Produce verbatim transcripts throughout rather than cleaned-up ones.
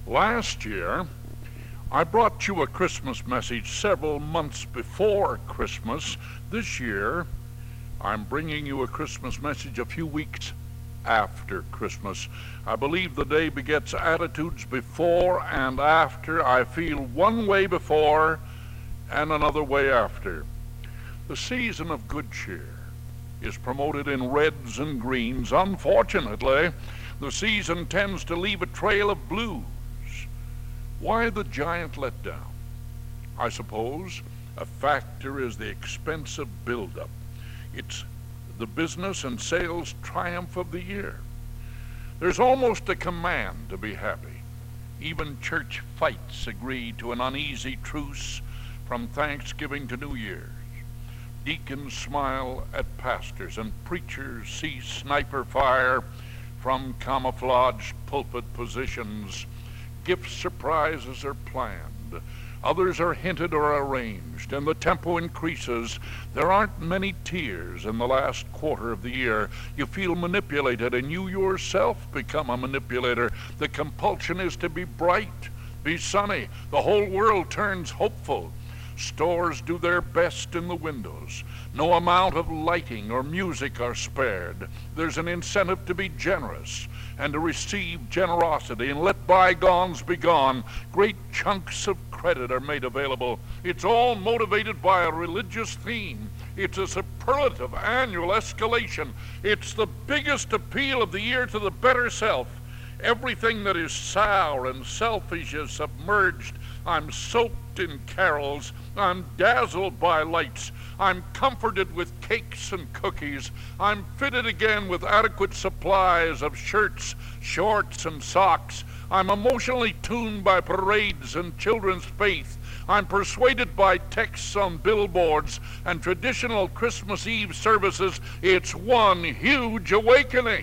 Last year, I brought you a Christmas message several months before Christmas. This year, I'm bringing you a Christmas message a few weeks after Christmas. I believe the day begets attitudes before and after. I feel one way before and another way after. The season of good cheer is promoted in reds and greens. Unfortunately, the season tends to leave a trail of blues. Why the giant letdown? I suppose a factor is the expensive buildup. It's the business and sales triumph of the year. There's almost a command to be happy. Even church fights agree to an uneasy truce from Thanksgiving to New Year's. Deacons smile at pastors and preachers see sniper fire from camouflaged pulpit positions. Gift surprises are planned. Others are hinted or arranged, and the tempo increases. There aren't many tears in the last quarter of the year. You feel manipulated, and you yourself become a manipulator. The compulsion is to be bright, be sunny. The whole world turns hopeful. Stores do their best in the windows. No amount of lighting or music are spared. There's an incentive to be generous and to receive generosity and let bygones be gone. Great chunks of credit are made available. It's all motivated by a religious theme. It's a superlative annual escalation. It's the biggest appeal of the year to the better self. Everything that is sour and selfish is submerged. I'm soaked in carols. I'm dazzled by lights. I'm comforted with cakes and cookies. I'm fitted again with adequate supplies of shirts, shorts, and socks. I'm emotionally tuned by parades and children's faith. I'm persuaded by texts on billboards and traditional Christmas Eve services. It's one huge awakening.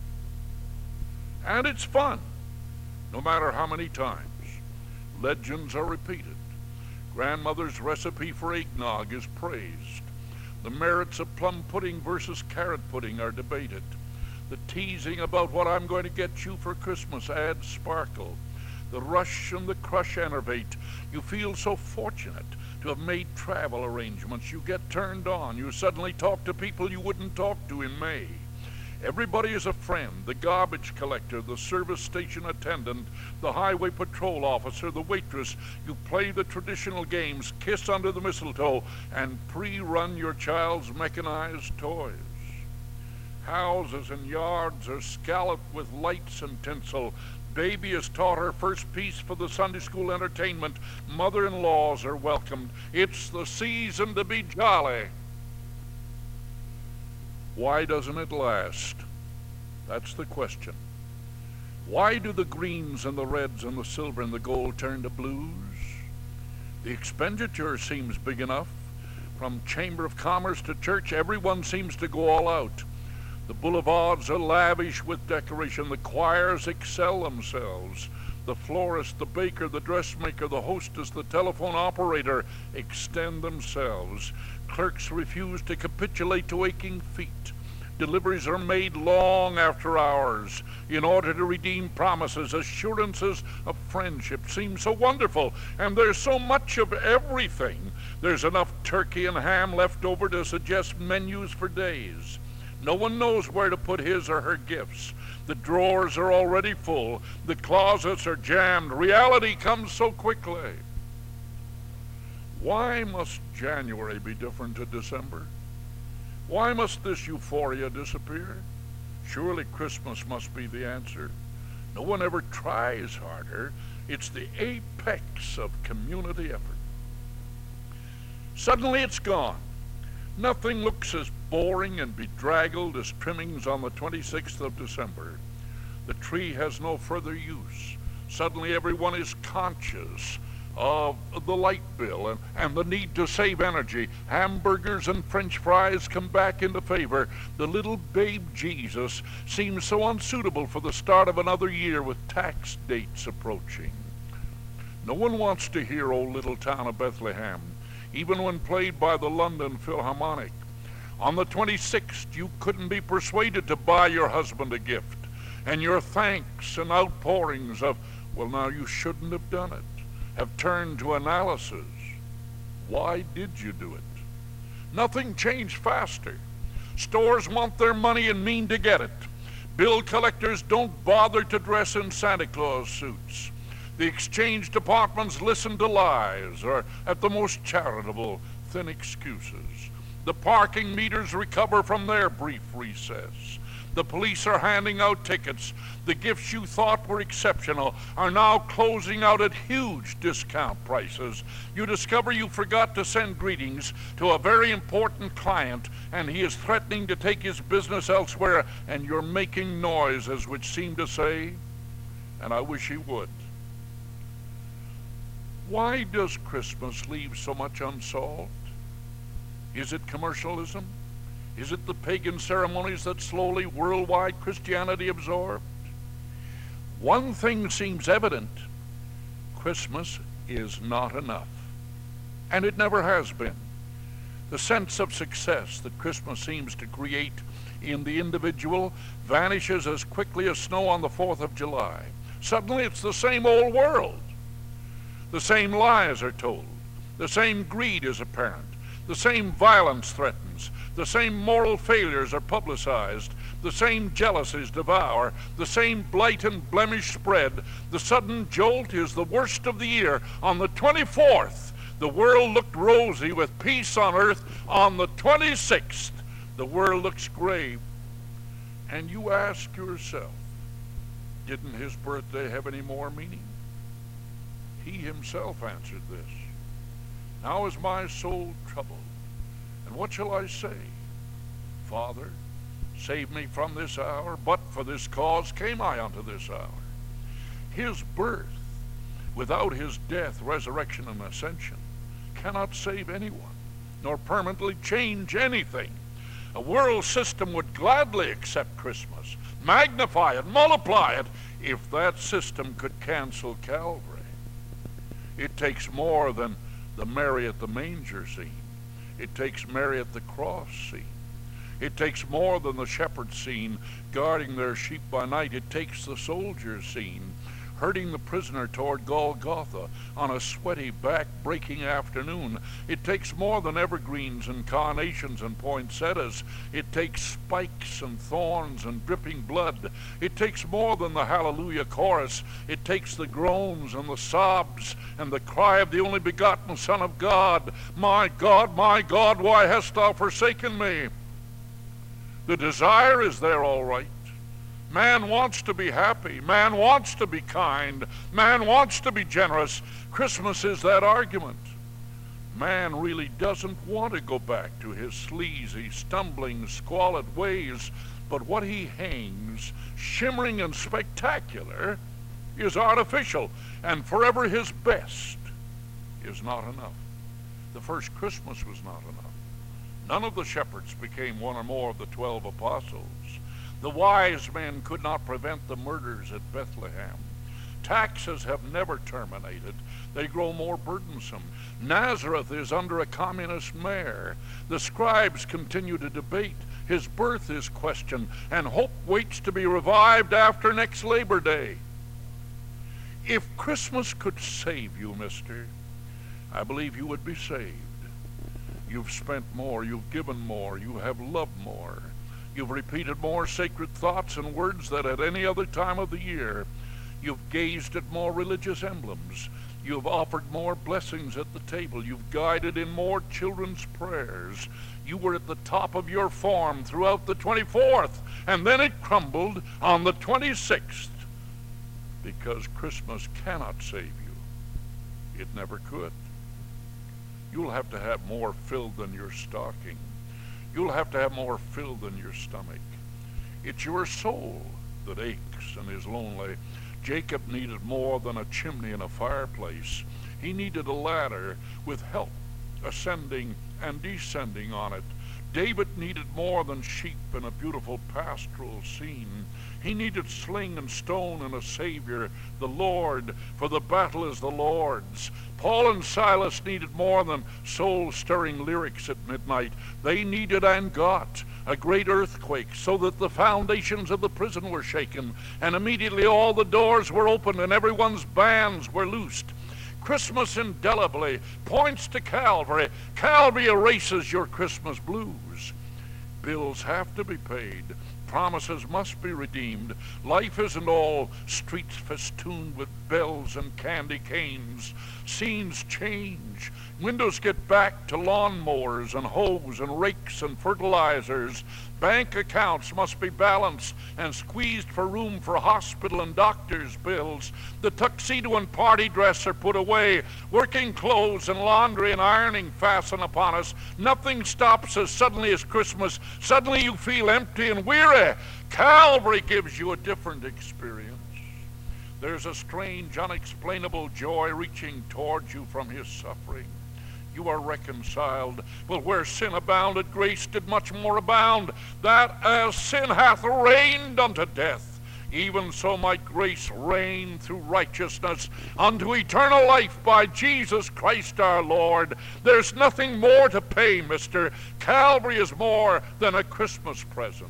And it's fun, no matter how many times. Legends are repeated. Grandmother's recipe for eggnog is praised. The merits of plum pudding versus carrot pudding are debated. The teasing about what I'm going to get you for Christmas adds sparkle. The rush and the crush enervate. You feel so fortunate to have made travel arrangements. You get turned on. You suddenly talk to people you wouldn't talk to in May. Everybody is a friend. The garbage collector, the service station attendant, the highway patrol officer, the waitress. You play the traditional games, kiss under the mistletoe, and pre-run your child's mechanized toys. Houses and yards are scalloped with lights and tinsel. Baby is taught her first piece for the Sunday school entertainment. Mother-in-laws are welcomed. It's the season to be jolly. Why doesn't it last? That's the question. Why do the greens and the reds and the silver and the gold turn to blues? The expenditure seems big enough. From Chamber of Commerce to church, everyone seems to go all out. The boulevards are lavish with decoration. The choirs excel themselves. The florist, the baker, the dressmaker, the hostess, the telephone operator extend themselves. Clerks refuse to capitulate to aching feet. Deliveries are made long after hours in order to redeem promises. Assurances of friendship seem so wonderful, and there's so much of everything. There's enough turkey and ham left over to suggest menus for days. No one knows where to put his or her gifts. The drawers are already full. The closets are jammed. Reality comes so quickly. Why must January be different to December? Why must this euphoria disappear? Surely Christmas must be the answer. No one ever tries harder. It's the apex of community effort. Suddenly it's gone. Nothing looks as boring and bedraggled as trimmings on the twenty-sixth of December. The tree has no further use. Suddenly everyone is conscious of the light bill and, and the need to save energy. Hamburgers and French fries come back into favor. The little babe Jesus seems so unsuitable for the start of another year with tax dates approaching. No one wants to hear "O Little Town of Bethlehem," even when played by the London Philharmonic. On the twenty-sixth, you couldn't be persuaded to buy your husband a gift, and your thanks and outpourings of Well, now you shouldn't have done it. Have turned to analysis. Why did you do it? Nothing changed faster. Stores want their money and mean to get it. Bill collectors don't bother to dress in Santa Claus suits. The exchange departments listen to lies, or at the most charitable, thin excuses. The parking meters recover from their brief recess. The police are handing out tickets. The gifts you thought were exceptional are now closing out at huge discount prices. You discover you forgot to send greetings to a very important client, and he is threatening to take his business elsewhere, and you're making noises which seem to say, and I wish he would. Why does Christmas leave so much unsolved? Is it commercialism? Is it the pagan ceremonies that slowly worldwide Christianity absorbed? One thing seems evident. Christmas is not enough. And it never has been. The sense of success that Christmas seems to create in the individual vanishes as quickly as snow on the fourth of July. Suddenly it's the same old world. The same lies are told. The same greed is apparent. The same violence threatens. The same moral failures are publicized. The same jealousies devour. The same blight and blemish spread. The sudden jolt is the worst of the year. On the twenty-fourth, the world looked rosy with peace on earth. On the twenty-sixth, the world looks grave. And you ask yourself, didn't his birthday have any more meaning? He himself answered this. Now is my soul troubled, and what shall I say? Father, save me from this hour, but for this cause came I unto this hour. His birth, without his death, resurrection, and ascension, cannot save anyone, nor permanently change anything. A world system would gladly accept Christmas, magnify it, multiply it, if that system could cancel Calvary. It takes more than the Mary at the manger scene. It takes Mary at the cross scene. It takes more than the shepherd scene, guarding their sheep by night. It takes the soldier scene, herding the prisoner toward Golgotha on a sweaty, back-breaking afternoon. It takes more than evergreens and carnations and poinsettias. It takes spikes and thorns and dripping blood. It takes more than the hallelujah chorus. It takes the groans and the sobs and the cry of the only begotten Son of God. My God, my God, why hast thou forsaken me? The desire is there all right. Man wants to be happy. Man wants to be kind. Man wants to be generous. Christmas is that argument. Man really doesn't want to go back to his sleazy, stumbling, squalid ways, but what he hangs, shimmering and spectacular, is artificial, and forever his best is not enough. The first Christmas was not enough. None of the shepherds became one or more of the twelve apostles. The wise men could not prevent the murders at Bethlehem. Taxes have never terminated. They grow more burdensome. Nazareth is under a communist mayor. The scribes continue to debate. His birth is questioned, and hope waits to be revived after next Labor Day. If Christmas could save you, mister, I believe you would be saved. You've spent more, you've given more, you have loved more. You've repeated more sacred thoughts and words than at any other time of the year. You've gazed at more religious emblems. You've offered more blessings at the table. You've guided in more children's prayers. You were at the top of your form throughout the twenty-fourth, and then it crumbled on the twenty-sixth, because Christmas cannot save you. It never could. You'll have to have more filled than your stocking. You'll have to have more filled than your stomach. It's your soul that aches and is lonely. Jacob needed more than a chimney and a fireplace. He needed a ladder with help ascending and descending on it. David needed more than sheep and a beautiful pastoral scene. He needed sling and stone and a Savior, the Lord, for the battle is the Lord's. Paul and Silas needed more than soul-stirring lyrics at midnight. They needed and got a great earthquake, so that the foundations of the prison were shaken, and immediately all the doors were opened and everyone's bands were loosed. Christmas indelibly points to Calvary. Calvary erases your Christmas blues. Bills have to be paid. Promises must be redeemed. Life isn't all streets festooned with bells and candy canes. Scenes change. Windows get back to lawnmowers and hoes and rakes and fertilizers. Bank accounts must be balanced and squeezed for room for hospital and doctor's bills. The tuxedo and party dress are put away. Working clothes and laundry and ironing fasten upon us. Nothing stops as suddenly as Christmas. Suddenly you feel empty and weary. Calvary gives you a different experience. There's a strange, unexplainable joy reaching towards you from his suffering. You are reconciled. But where sin abounded, grace did much more abound, that as sin hath reigned unto death, even so might grace reign through righteousness unto eternal life by Jesus Christ our Lord. There's nothing more to pay, mister. Calvary is more than a Christmas present.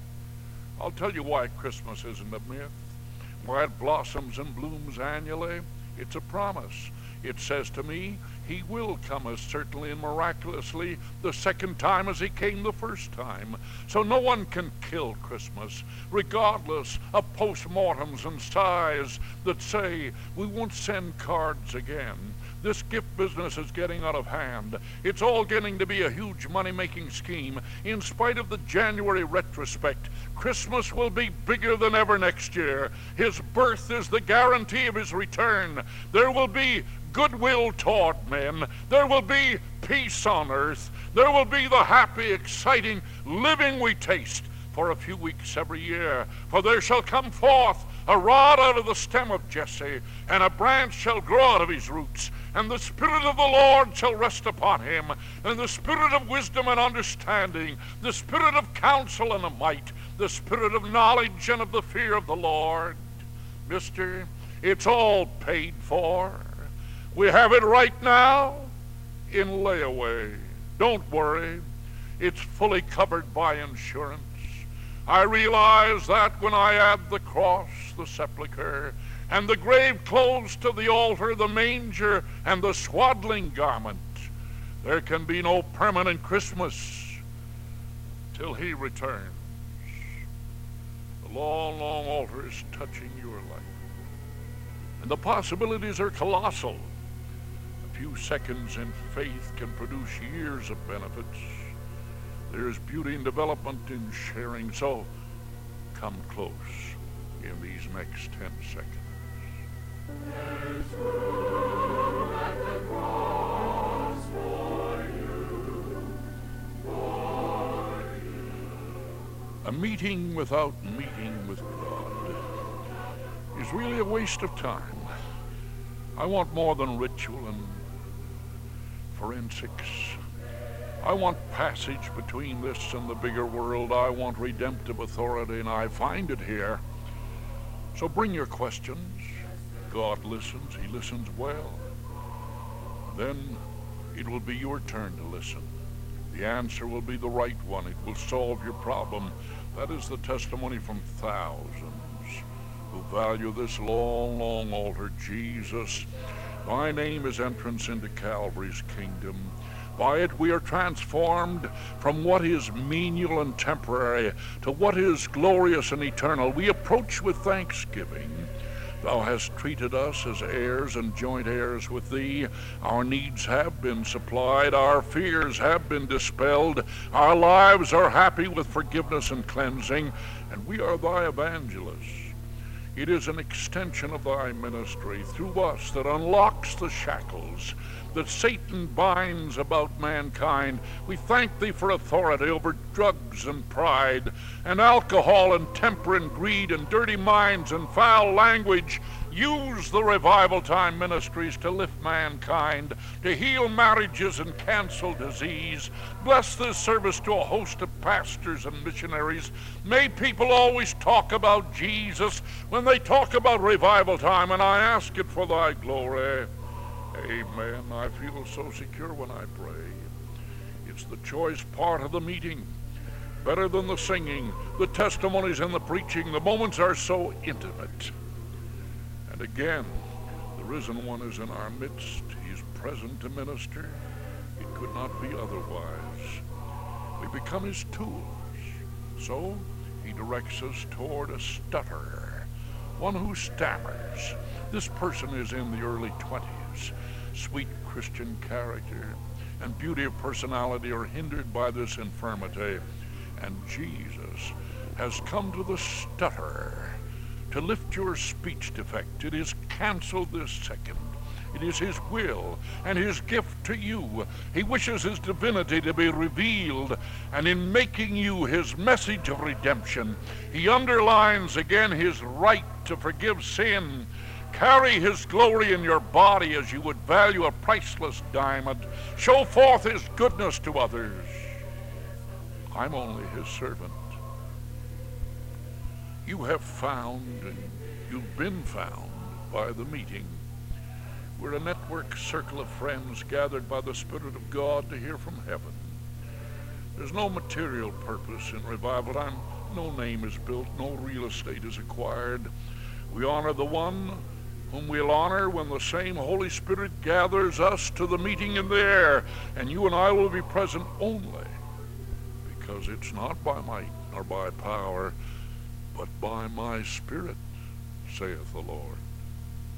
I'll tell you why Christmas isn't a myth, why it blossoms and blooms annually. It's a promise. It says to me, he will come as certainly and miraculously the second time as he came the first time. So no one can kill Christmas, regardless of postmortems and sighs that say we won't send cards again. This gift business is getting out of hand. It's all getting to be a huge money-making scheme. In spite of the January retrospect, Christmas will be bigger than ever next year. His birth is the guarantee of his return. There will be goodwill toward men. There will be peace on earth. There will be the happy, exciting living we taste for a few weeks every year. For there shall come forth a rod out of the stem of Jesse, and a branch shall grow out of his roots. And the Spirit of the Lord shall rest upon him, and the Spirit of wisdom and understanding, the Spirit of counsel and of might, the Spirit of knowledge and of the fear of the Lord. Mister, it's all paid for. We have it right now in layaway. Don't worry. It's fully covered by insurance. I realize that when I add the cross, the sepulchre, and the grave clothes to the altar, the manger, and the swaddling garment, there can be no permanent Christmas till he returns. The long, long altar is touching your life, and the possibilities are colossal. A few seconds in faith can produce years of benefits. There's beauty and development in sharing, so come close in these next ten seconds. There's room at the cross for you, for you. A meeting without meeting with God is really a waste of time. I want more than ritual and forensics. I want passage between this and the bigger world. I want redemptive authority, and I find it here. So bring your questions. God listens. He listens well. Then it will be your turn to listen. The answer will be the right one. It will solve your problem. That is the testimony from thousands who value this long, long altar. Jesus, my name is entrance into Calvary's kingdom. By it we are transformed from what is menial and temporary to what is glorious and eternal. We approach with thanksgiving. Thou hast treated us as heirs and joint heirs with thee. Our needs have been supplied. Our fears have been dispelled. Our lives are happy with forgiveness and cleansing, and we are thy evangelists. It is an extension of thy ministry through us that unlocks the shackles that Satan binds about mankind. We thank thee for authority over drugs and pride and alcohol and temper and greed and dirty minds and foul language. Use the Revival Time ministries to lift mankind, to heal marriages and cancel disease. Bless this service to a host of pastors and missionaries. May people always talk about Jesus when they talk about Revival Time, and I ask it for thy glory. Amen. I feel so secure when I pray. It's the choice part of the meeting. better than the singing, the testimonies and the preaching. The moments are so intimate. And again, the risen one is in our midst. He's present to minister. It could not be otherwise. We become his tools. So he directs us toward a stutterer, one who stammers. This person is in the early twenties. Sweet Christian character and beauty of personality are hindered by this infirmity. And Jesus has come to the stutterer to lift your speech defect. It is canceled this second. It is his will and his gift to you. He wishes his divinity to be revealed, and in making you his message of redemption, he underlines again his right to forgive sin. Carry his glory in your body as you would value a priceless diamond. Show forth his goodness to others. I'm only his servant. You have found, and you've been found by the meeting. We're a network circle of friends gathered by the Spirit of God to hear from heaven. There's no material purpose in revival. I'm, no name is built, no real estate is acquired. We honor the one whom we'll honor when the same Holy Spirit gathers us to the meeting in the air, and you and I will be present only because it's not by might nor by power, but by my Spirit, saith the Lord.